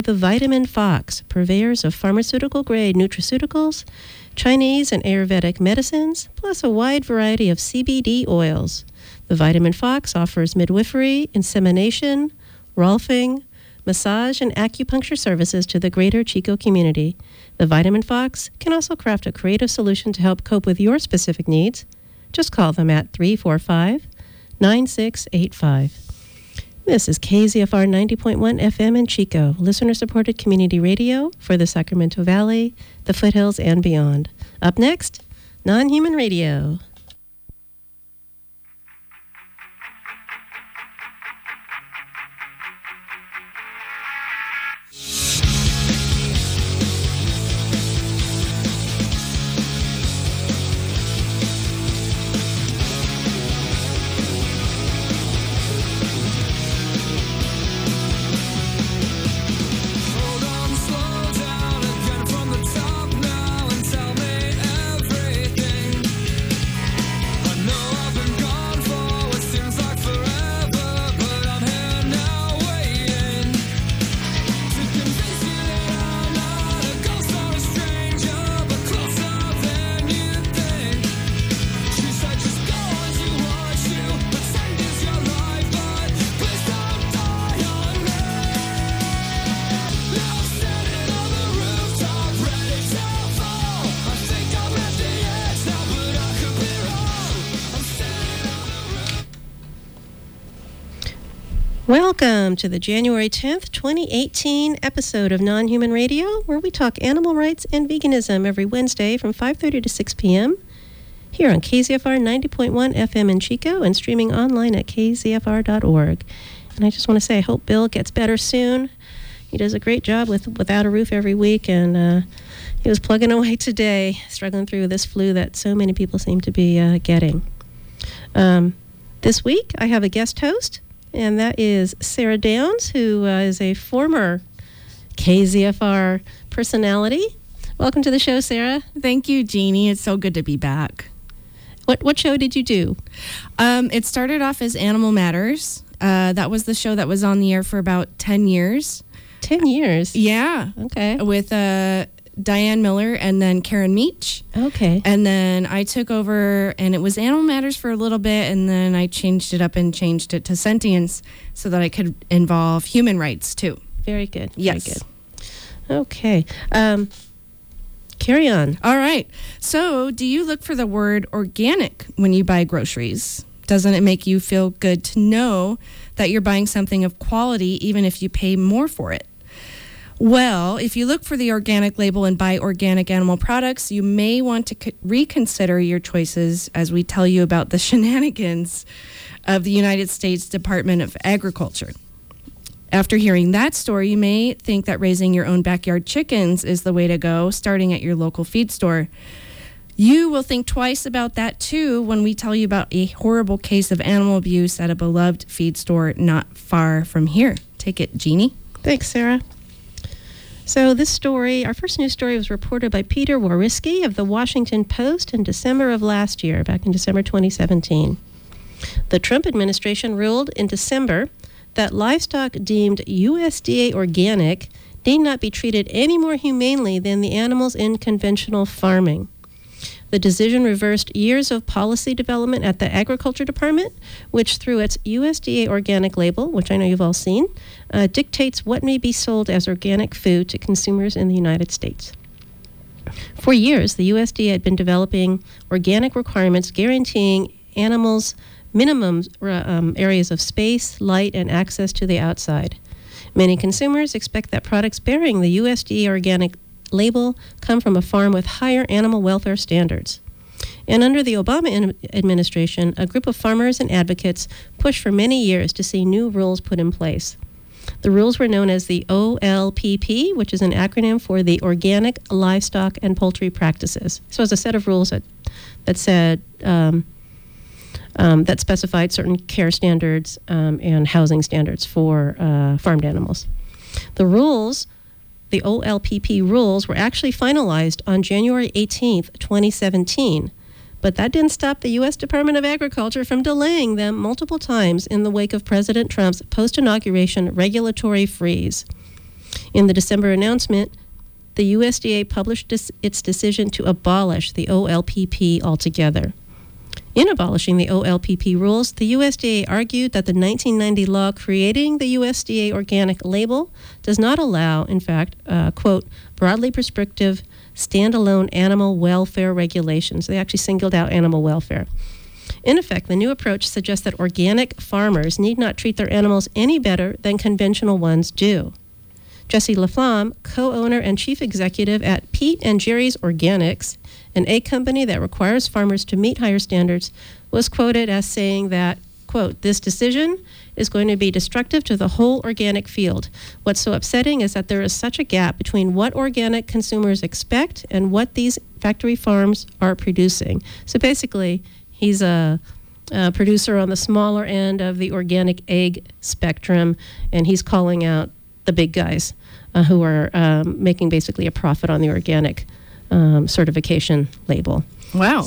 The Vitamin Fox, purveyors of pharmaceutical-grade nutraceuticals, Chinese and Ayurvedic medicines, plus a wide variety of CBD oils. The Vitamin Fox offers midwifery, insemination, rolfing, massage, and acupuncture services to the greater Chico community. The Vitamin Fox can also craft a creative solution to help cope with your specific needs. Just call them at 345-9685. This is KZFR 90.1 FM in Chico, listener-supported community radio for the Sacramento Valley, the foothills, and beyond. Up next, Non-Human Radio. Welcome to the January 10th, 2018 episode of Non-Human Radio, where we talk animal rights and veganism every Wednesday from 5:30 to 6 p.m. here on KZFR 90.1 FM in Chico and streaming online at kzfr.org. And I just want to say I hope Bill gets better soon. He does a great job Without a Roof every week, and he was plugging away today, struggling through this flu that so many people seem to be getting. This week, I have a guest host, and that is Sarah Downs, who is a former KZFR personality. Welcome to the show, Sarah. Thank you, Jeannie. It's so good to be back. What show did you do? It started off as Animal Matters. That was the show that was on the air for about 10 years. 10 years? Yeah. Okay. With Diane Miller and then Karen Meach. Okay. And then I took over, and it was Animal Matters for a little bit, and then I changed it up and changed it to Sentience so that I could involve human rights, too. Very good. Yes. Very good. Okay. Carry on. All right. So, do you look for the word organic when you buy groceries? Doesn't it make you feel good to know that you're buying something of quality even if you pay more for it? Well, if you look for the organic label and buy organic animal products, you may want to reconsider your choices as we tell you about the shenanigans of the United States Department of Agriculture. After hearing that story, you may think that raising your own backyard chickens is the way to go, starting at your local feed store. You will think twice about that, too, when we tell you about a horrible case of animal abuse at a beloved feed store not far from here. Take it, Jeannie. Thanks, Sarah. So this story, our first news story, was reported by Peter Wawrzycki of the Washington Post in December of last year, back in December 2017. The Trump administration ruled in December that livestock deemed USDA organic need not be treated any more humanely than the animals in conventional farming. The decision reversed years of policy development at the Agriculture Department, which through its USDA organic label, which I know you've all seen, dictates what may be sold as organic food to consumers in the United States. For years, the USDA had been developing organic requirements guaranteeing animals minimum areas of space, light, and access to the outside. Many consumers expect that products bearing the USDA organic label come from a farm with higher animal welfare standards. And under the Obama administration, a group of farmers and advocates pushed for many years to see new rules put in place. The rules were known as the OLPP, which is an acronym for the Organic Livestock and Poultry Practices. So it's a set of rules that said that specified certain care standards and housing standards for farmed animals. The OLPP rules were actually finalized on January 18th, 2017, but that didn't stop the U.S. Department of Agriculture from delaying them multiple times in the wake of President Trump's post-inauguration regulatory freeze. In the December announcement, the USDA published its decision to abolish the OLPP altogether. In abolishing the OLPP rules, the USDA argued that the 1990 law creating the USDA organic label does not allow, in fact, quote, broadly prescriptive standalone animal welfare regulations. They actually singled out animal welfare. In effect, the new approach suggests that organic farmers need not treat their animals any better than conventional ones do. Jesse LaFlamme, co-owner and chief executive at Pete and Jerry's Organics, an egg company that requires farmers to meet higher standards, was quoted as saying that, quote, this decision is going to be destructive to the whole organic field. What's so upsetting is that there is such a gap between what organic consumers expect and what these factory farms are producing. So basically, he's a producer on the smaller end of the organic egg spectrum, and he's calling out the big guys who are making basically a profit on the organic certification label. Wow.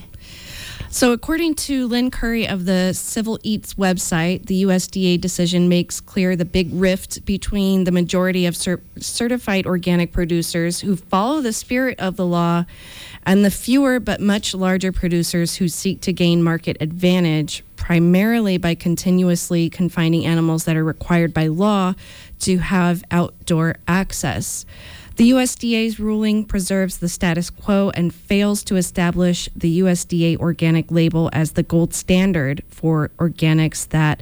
So according to Lynn Curry of the Civil Eats website, the USDA decision makes clear the big rift between the majority of certified organic producers who follow the spirit of the law and the fewer but much larger producers who seek to gain market advantage, primarily by continuously confining animals that are required by law to have outdoor access. The USDA's ruling preserves the status quo and fails to establish the USDA organic label as the gold standard for organics that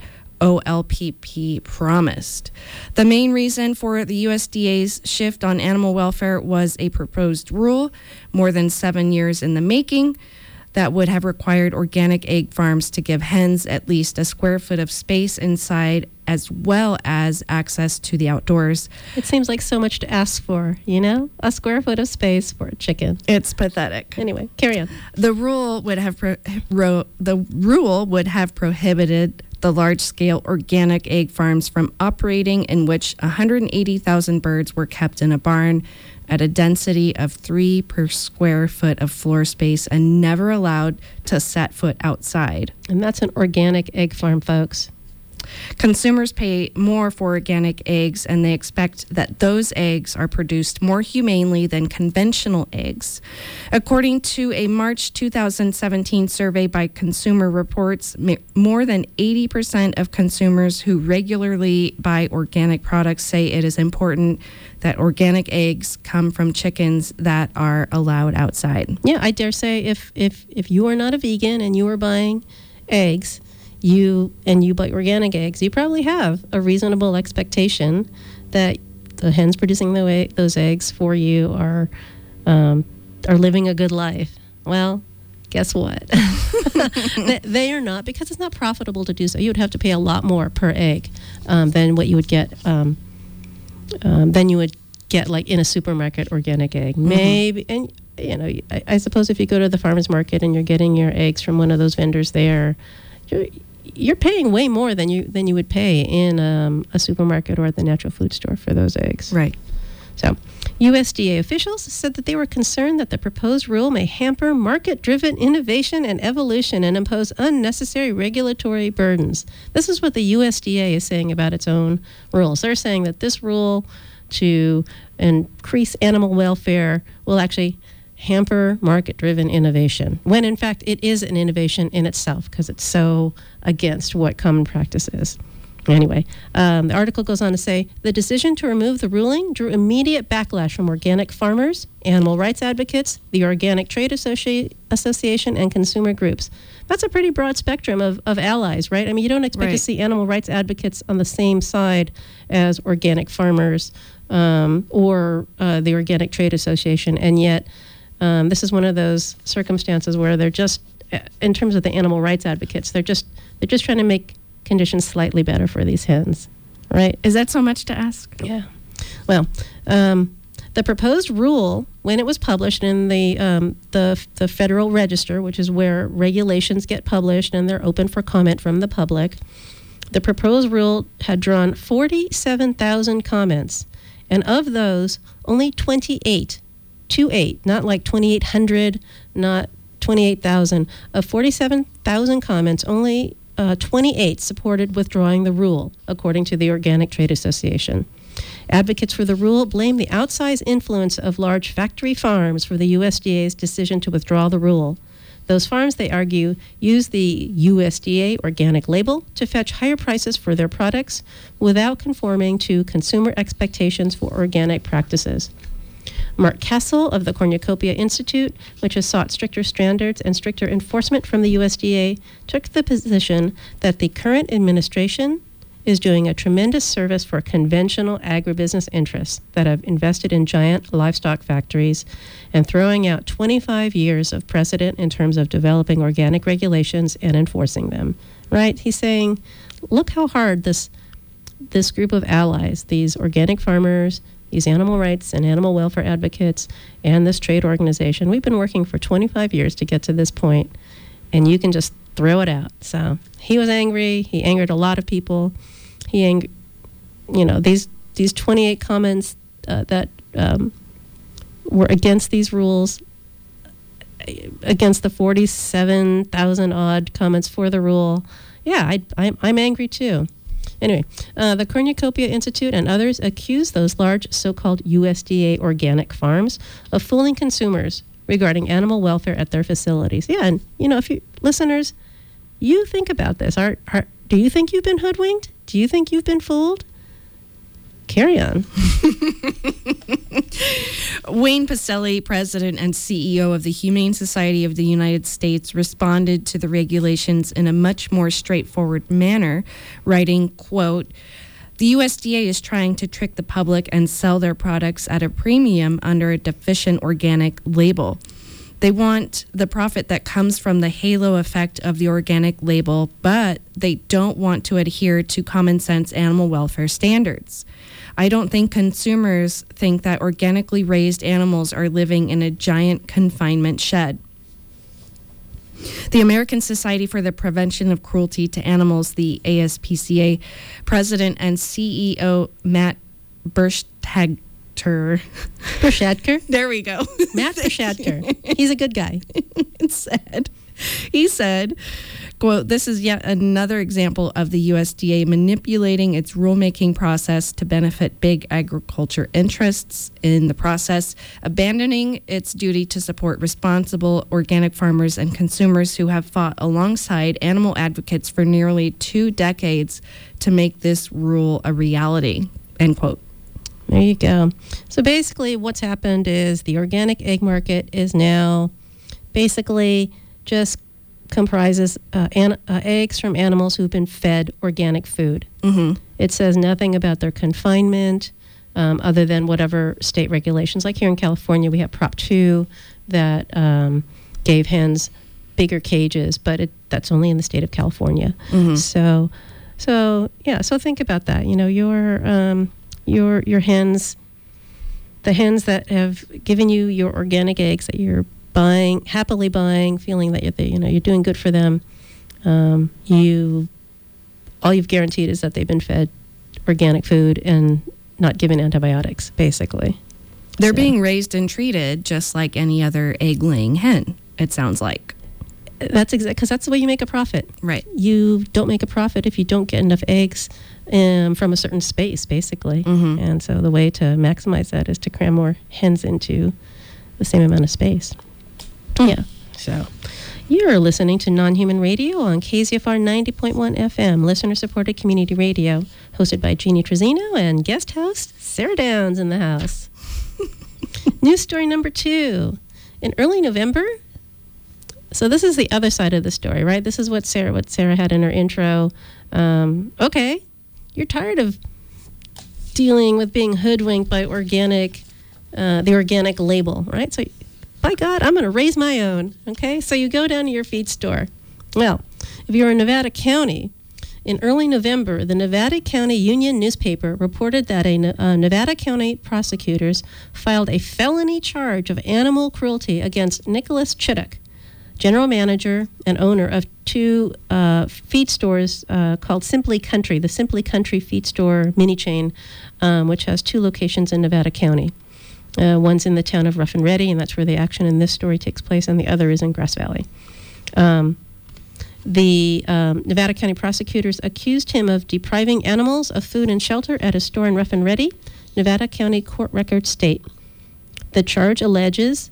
OLPP promised. The main reason for the USDA's shift on animal welfare was a proposed rule, more than 7 years in the making, that would have required organic egg farms to give hens at least a square foot of space inside, as well as access to the outdoors. it seems like so much to ask for, you know? A square foot of space for a chicken. It's pathetic. Anyway, carry on. The rule would have prohibited the large-scale organic egg farms from operating, in which 180,000 birds were kept in a barn at a density of 3 per square foot of floor space and never allowed to set foot outside. And that's an organic egg farm, folks. Consumers pay more for organic eggs, and they expect that those eggs are produced more humanely than conventional eggs. According to a March 2017 survey by Consumer Reports, more than 80% of consumers who regularly buy organic products say it is important that organic eggs come from chickens that are allowed outside. Yeah, I dare say if you are not a vegan and you are buying eggs, you buy organic eggs, you probably have a reasonable expectation that the hens producing those eggs for you are living a good life. Well, guess what? They are not, because it's not profitable to do so. You would have to pay a lot more per egg than what you would get like in a supermarket organic egg. Mm-hmm. Maybe, and you know, I suppose if you go to the farmer's market and you're getting your eggs from one of those vendors there, you're paying way more than you would pay in a supermarket or at the natural food store for those eggs. Right. So, USDA officials said that they were concerned that the proposed rule may hamper market-driven innovation and evolution and impose unnecessary regulatory burdens. This is what the USDA is saying about its own rules. They're saying that this rule to increase animal welfare will actually hamper market-driven innovation, when in fact it is an innovation in itself because it's so against what common practice is. Anyway, the article goes on to say, the decision to remove the ruling drew immediate backlash from organic farmers, animal rights advocates, the Organic Trade Association, and consumer groups. That's a pretty broad spectrum of allies, right? I mean, you don't expect to see animal rights advocates on the same side as organic farmers or the Organic Trade Association, and yet this is one of those circumstances where they're just, in terms of the animal rights advocates, they're just trying to make conditions slightly better for these hens, right? Is that so much to ask? Yeah. Well, the proposed rule, when it was published in the Federal Register, which is where regulations get published and they're open for comment from the public, the proposed rule had drawn 47,000 comments, and of those, only 28, not like 2,800, not 28,000, of 47,000 comments, only 28 supported withdrawing the rule, according to the Organic Trade Association. Advocates for the rule blame the outsized influence of large factory farms for the USDA's decision to withdraw the rule. Those farms, they argue, use the USDA organic label to fetch higher prices for their products without conforming to consumer expectations for organic practices. Mark Castle of the Cornucopia Institute, which has sought stricter standards and stricter enforcement from the USDA, took the position that the current administration is doing a tremendous service for conventional agribusiness interests that have invested in giant livestock factories and throwing out 25 years of precedent in terms of developing organic regulations and enforcing them. Right? He's saying, look how hard this group of allies, these organic farmers, these animal rights and animal welfare advocates, and this trade organization, we've been working for 25 years to get to this point, and you can just throw it out. So he was angry. He angered a lot of people. These 28 comments that were against these rules, against the 47,000 odd comments for the rule. Yeah, I'm angry too. Anyway, the Cornucopia Institute and others accuse those large so-called USDA organic farms of fooling consumers regarding animal welfare at their facilities. Yeah, and if you listeners, you think about this. Do you think you've been hoodwinked? Do you think you've been fooled? Carry on. Wayne Pacelle, president and CEO of the Humane Society of the United States, responded to the regulations in a much more straightforward manner, writing, quote, "The USDA is trying to trick the public and sell their products at a premium under a deficient organic label. They want the profit that comes from the halo effect of the organic label, but they don't want to adhere to common sense animal welfare standards. I don't think consumers think that organically raised animals are living in a giant confinement shed." The American Society for the Prevention of Cruelty to Animals, the ASPCA, president and CEO Matt Bershadker. There we go. Matt Bershadker. He's a good guy. He said, quote, "This is yet another example of the USDA manipulating its rulemaking process to benefit big agriculture interests, in the process abandoning its duty to support responsible organic farmers and consumers who have fought alongside animal advocates for nearly 2 decades to make this rule a reality," end quote. There you go. So basically what's happened is the organic egg market is now basically just comprises eggs from animals who've been fed organic food. Mm-hmm. It says nothing about their confinement other than whatever state regulations. Like here in California, we have Prop 2 that gave hens bigger cages, but that's only in the state of California. Mm-hmm. So think about that. Your hens, the hens that have given you your organic eggs that you're happily buying, feeling that you're doing good for them. All you've guaranteed is that they've been fed organic food and not given antibiotics, basically. They're being raised and treated just like any other egg-laying hen, it sounds like. That's because that's the way you make a profit. Right. You don't make a profit if you don't get enough eggs from a certain space, basically. Mm-hmm. And so the way to maximize that is to cram more hens into the same amount of space. Yeah. So you're listening to Non-Human Radio on KZFR 90.1 FM, listener-supported community radio, hosted by Jeannie Trezino and guest host Sarah Downs in the house. News story number 2. In early November, so this is the other side of the story, right? This is what Sarah had in her intro. Okay, you're tired of dealing with being hoodwinked by the organic label, right? So, by God, I'm going to raise my own, okay? So you go down to your feed store. Well, if you're in Nevada County, in early November, the Nevada County Union newspaper reported that Nevada County prosecutors filed a felony charge of animal cruelty against Nicholas Chittock, general manager and owner of 2 feed stores called Simply Country, the Simply Country feed store mini chain, which has 2 locations in Nevada County. One's in the town of Rough and Ready, and that's where the action in this story takes place, and the other is in Grass Valley. The Nevada County prosecutors accused him of depriving animals of food and shelter at a store in Rough and Ready, Nevada County court records state the charge alleged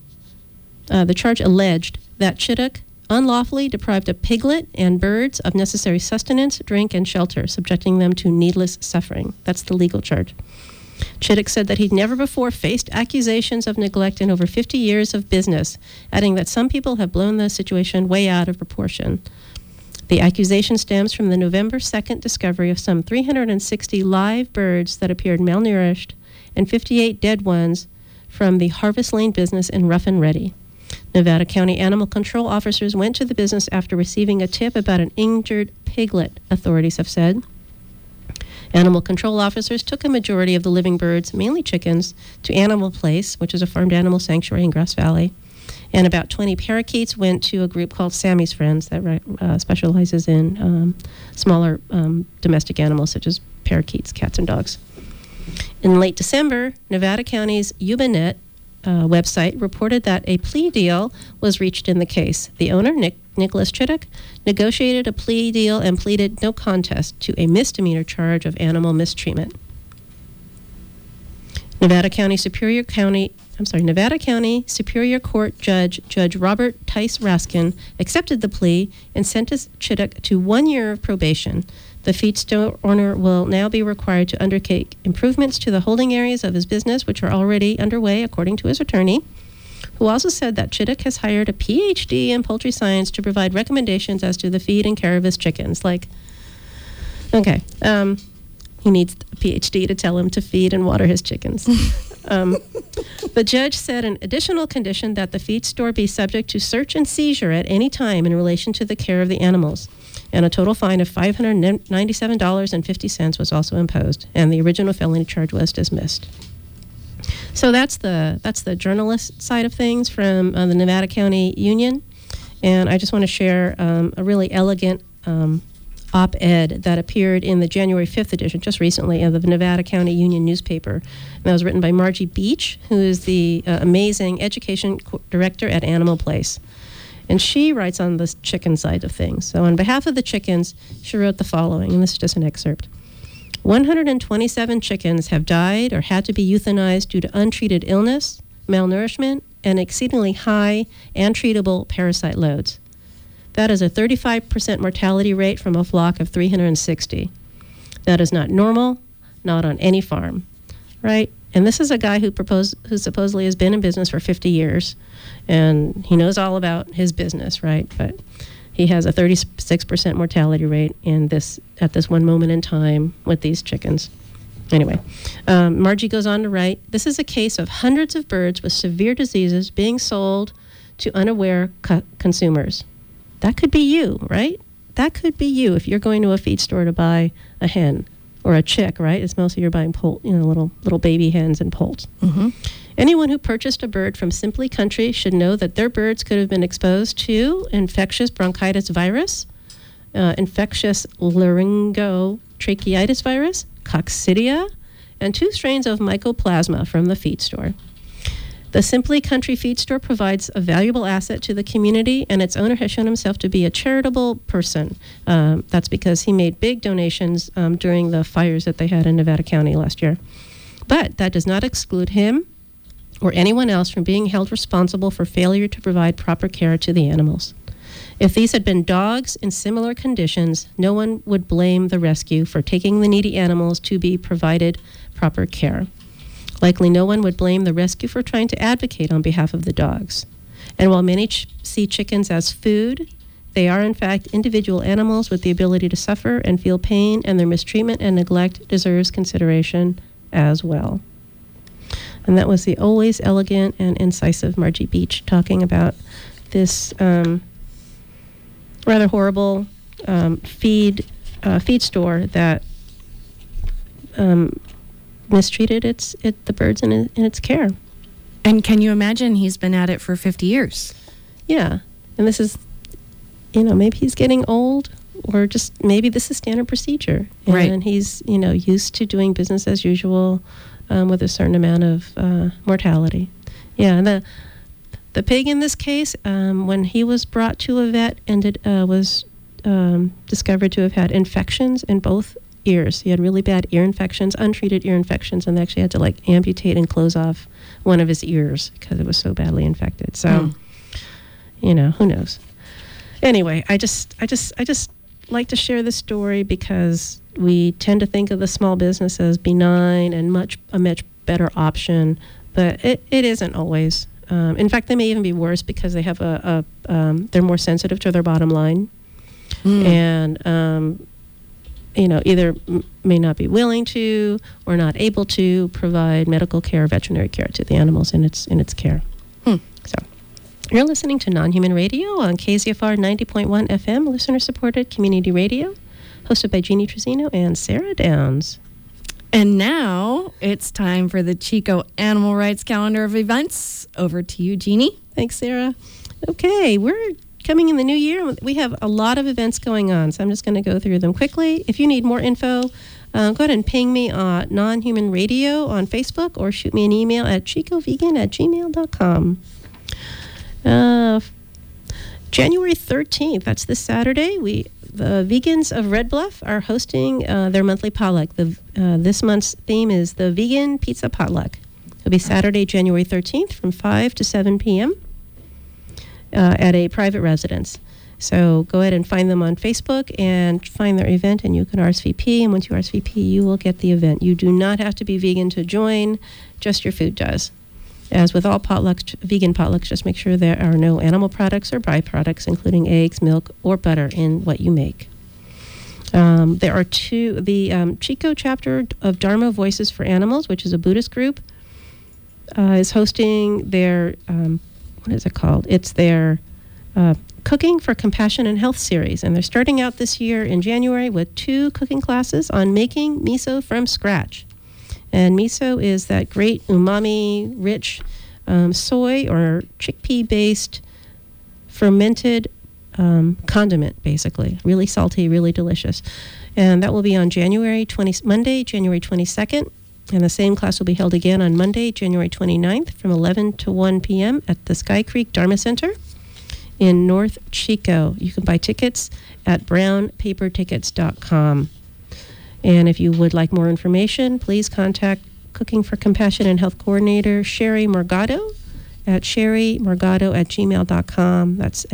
that Chittock unlawfully deprived a piglet and birds of necessary sustenance, drink, and shelter, subjecting them to needless suffering. That's the legal charge. Chittock said that he'd never before faced accusations of neglect in over 50 years of business, adding that some people have blown the situation way out of proportion. The accusation stems from the November 2nd discovery of some 360 live birds that appeared malnourished and 58 dead ones from the Harvest Lane business in Rough and Ready. Nevada County animal control officers went to the business after receiving a tip about an injured piglet, authorities have said. Animal control officers took a majority of the living birds, mainly chickens, to Animal Place, which is a farmed animal sanctuary in Grass Valley. And about 20 parakeets went to a group called Sammy's Friends that specializes in smaller domestic animals such as parakeets, cats, and dogs. In late December, Nevada County's Ubinet website reported that a plea deal was reached in the case. The owner, Nicholas Chittock, negotiated a plea deal and pleaded no contest to a misdemeanor charge of animal mistreatment. Nevada County Superior Court Judge Robert Tice Raskin accepted the plea and sentenced Chittock to 1 year of probation. The feed store owner will now be required to undertake improvements to the holding areas of his business, which are already underway, according to his attorney, who also said that Chittock has hired a PhD in poultry science to provide recommendations as to the feed and care of his chickens. He needs a PhD to tell him to feed and water his chickens. The judge said an additional condition that the feed store be subject to search and seizure at any time in relation to the care of the animals. And a total fine of $597.50 was also imposed, and the original felony charge was dismissed. So that's the journalist side of things from the Nevada County Union, and I just want to share a really elegant op-ed that appeared in the January 5th edition, just recently, of the Nevada County Union newspaper. And that was written by Margie Beach, who is the amazing education director at Animal Place. And she writes on the chicken side of things. So on behalf of the chickens, she wrote the following, and this is just an excerpt. 127 chickens have died or had to be euthanized due to untreated illness, malnourishment, and exceedingly high and treatable parasite loads. That is a 35% mortality rate from a flock of 360. That is not normal, not on any farm, right? And this is a guy who supposedly has been in business for 50 years, and he knows all about his business, right? But he has a 36% mortality rate at this one moment in time with these chickens. Anyway, Margie goes on to write, this is a case of hundreds of birds with severe diseases being sold to unaware consumers. That could be you, right? That could be you if you're going to a feed store to buy a hen or a chick, right? It's mostly you're buying little baby hens and poults. Mm-hmm. Anyone who purchased a bird from Simply Country should know that their birds could have been exposed to infectious bronchitis virus, infectious laryngotracheitis virus, coccidia, and 2 strains of mycoplasma from the feed store. The Simply Country feed store provides a valuable asset to the community, and its owner has shown himself to be a charitable person. That's because he made big donations during the fires that they had in Nevada County last year. But that does not exclude him or anyone else from being held responsible for failure to provide proper care to the animals. If these had been dogs in similar conditions, no one would blame the rescue for taking the needy animals to be provided proper care. Likely no one would blame the rescue for trying to advocate on behalf of the dogs. And while many see chickens as food, they are in fact individual animals with the ability to suffer and feel pain, and their mistreatment and neglect deserves consideration as well. And that was the always elegant and incisive Margie Beach talking about this rather horrible feed store that mistreated the birds in its care. And can you imagine he's been at it for 50 years? Yeah. And this is, maybe he's getting old, or just maybe this is standard procedure. Right. And he's, used to doing business as usual with a certain amount of mortality. Yeah. And the pig in this case, when he was brought to a vet, was discovered to have had infections in both ears. He had really bad ear infections, untreated ear infections, and they actually had to like amputate and close off one of his ears because it was so badly infected. So, you know, who knows? Anyway, I just like to share this story because we tend to think of the small business as benign and a much better option, but it isn't always. In fact, they may even be worse because they have they're more sensitive to their bottom line, and you know, either may not be willing to or not able to provide medical care or veterinary care to the animals in its care. So, you're listening to Non-Human Radio on KZFR 90.1 FM, listener-supported community radio, hosted by Jeannie Trezino and Sarah Downs. And now it's time for the Chico Animal Rights Calendar of Events. Over to you, Jeannie. Thanks, Sarah. Okay, we're coming in the new year. We have a lot of events going on, so I'm just going to go through them quickly. If you need more info, go ahead and ping me on Non-Human Radio on Facebook or shoot me an email at chicovegan@gmail.com. January 13th, that's this Saturday, the vegans of Red Bluff are hosting their monthly potluck. This month's theme is the Vegan Pizza Potluck. It'll be Saturday, January 13th from 5 to 7 p.m. At a private residence. So go ahead and find them on Facebook and find their event, and you can RSVP. And once you RSVP, you will get the event. You do not have to be vegan to join, just your food does. As with all potlucks, vegan potlucks, just make sure there are no animal products or byproducts, including eggs, milk, or butter in what you make. There are the Chico chapter of Dharma Voices for Animals, which is a Buddhist group, is hosting their, what is it called? It's their Cooking for Compassion and Health series. And they're starting out this year in January with 2 cooking classes on making miso from scratch. And miso is that great umami-rich soy or chickpea-based fermented condiment, basically. Really salty, really delicious. And that will be on Monday, January 22nd. And the same class will be held again on Monday, January 29th from 11 to 1 p.m. at the Sky Creek Dharma Center in North Chico. You can buy tickets at brownpapertickets.com. And if you would like more information, please contact Cooking for Compassion and Health Coordinator Sherry Morgado at sherrymorgado@gmail.com. That's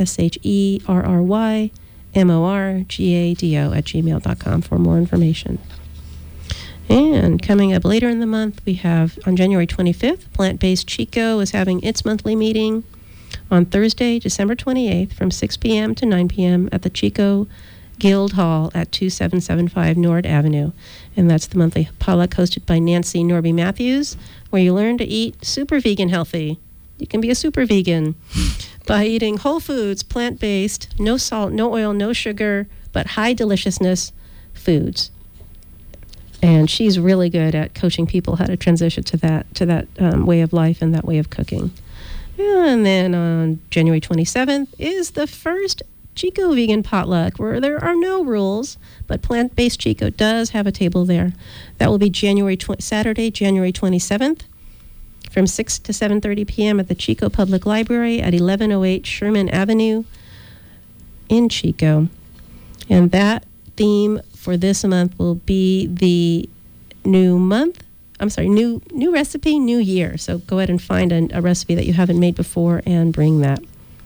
SHERRYMORGADO@gmail.com for more information. And coming up later in the month, we have on January 25th, Plant-Based Chico is having its monthly meeting on Thursday, December 28th from 6 p.m. to 9 p.m. at the Chico Guild Hall at 2775 Nord Avenue. And that's the monthly potluck hosted by Nancy Norby Matthews, where you learn to eat super vegan healthy. You can be a super vegan by eating whole foods, plant-based, no salt, no oil, no sugar, but high deliciousness foods. And she's really good at coaching people how to transition to that way of life and that way of cooking. And then on January 27th is the first Chico Vegan Potluck, where there are no rules, but Plant-Based Chico does have a table there. That will be Saturday, January 27th, from 6 to 7:30 p.m. at the Chico Public Library at 1108 Sherman Avenue in Chico. And that theme for this month will be the new recipe, new year. So go ahead and find a recipe that you haven't made before and bring that.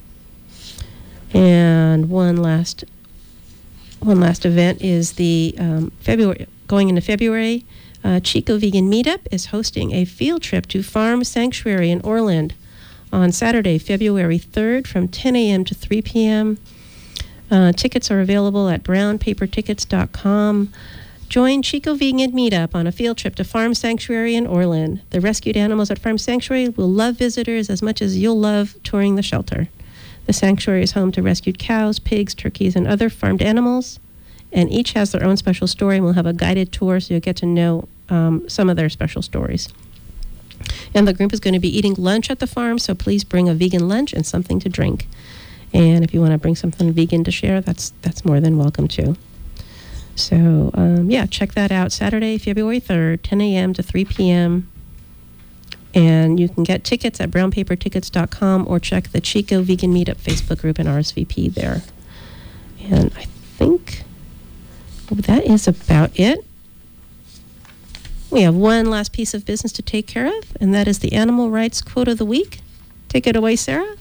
And one last event is the going into February, Chico Vegan Meetup is hosting a field trip to Farm Sanctuary in Orland on Saturday, February 3rd from 10 a.m. to 3 p.m. Tickets are available at brownpapertickets.com. Join Chico Vegan Meetup on a field trip to Farm Sanctuary in Orland. The rescued animals at Farm Sanctuary will love visitors as much as you'll love touring the shelter. The sanctuary is home to rescued cows, pigs, turkeys, and other farmed animals, and each has their own special story, and we'll have a guided tour so you'll get to know some of their special stories. And the group is going to be eating lunch at the farm, so please bring a vegan lunch and something to drink. And if you want to bring something vegan to share, that's more than welcome too. So, check that out. Saturday, February 3rd, 10 a.m. to 3 p.m. And you can get tickets at brownpapertickets.com or check the Chico Vegan Meetup Facebook group and RSVP there. And I think that is about it. We have one last piece of business to take care of, and that is the animal rights quote of the week. Take it away, Sarah.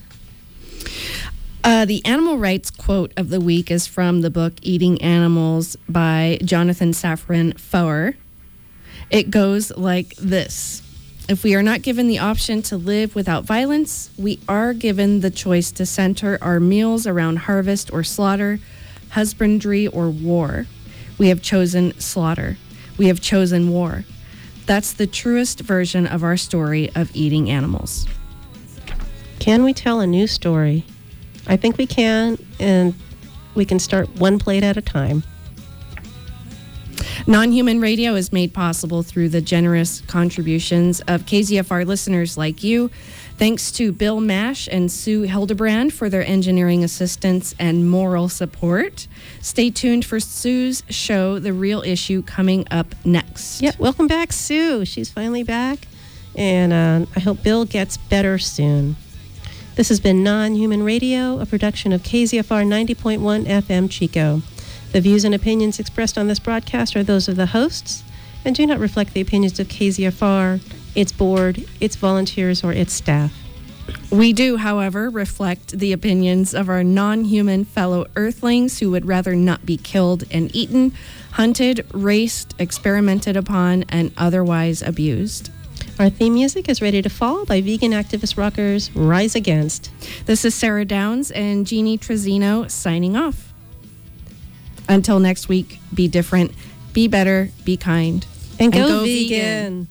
The animal rights quote of the week is from the book Eating Animals by Jonathan Safran Foer. It goes like this. If we are not given the option to live without violence, we are given the choice to center our meals around harvest or slaughter, husbandry or war. We have chosen slaughter. We have chosen war. That's the truest version of our story of eating animals. Can we tell a new story? I think we can, and we can start one plate at a time. Non-Human Radio is made possible through the generous contributions of KZFR listeners like you. Thanks to Bill Mash and Sue Hildebrand for their engineering assistance and moral support. Stay tuned for Sue's show, The Real Issue, coming up next. Yep, welcome back, Sue. She's finally back, and I hope Bill gets better soon. This has been Non-Human Radio, a production of KZFR 90.1 FM Chico. The views and opinions expressed on this broadcast are those of the hosts and do not reflect the opinions of KZFR, its board, its volunteers, or its staff. We do, however, reflect the opinions of our non-human fellow Earthlings who would rather not be killed and eaten, hunted, raced, experimented upon, and otherwise abused. Our theme music is Ready to Fall by vegan activist rockers Rise Against. This is Sarah Downs and Jeannie Trezino signing off. Until next week, be different, be better, be kind, and go vegan.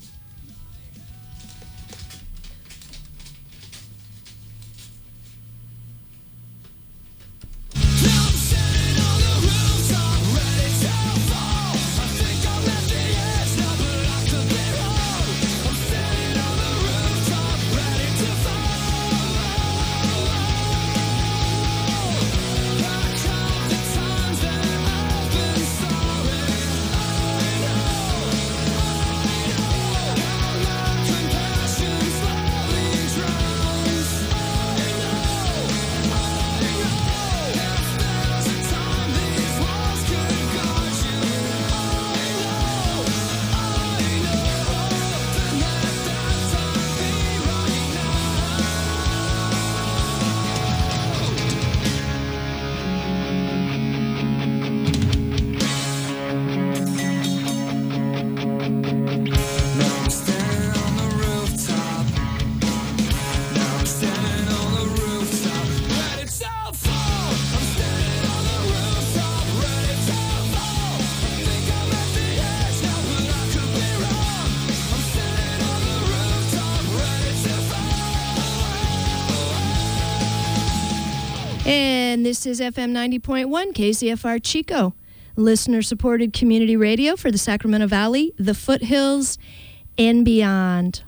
And this is FM 90.1 KZFR Chico, listener-supported community radio for the Sacramento Valley, the foothills, and beyond.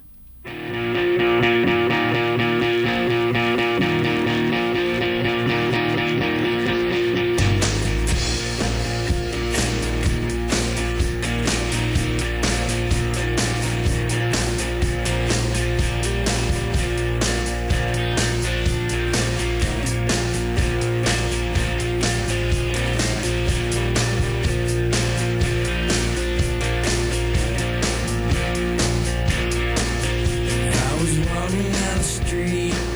Street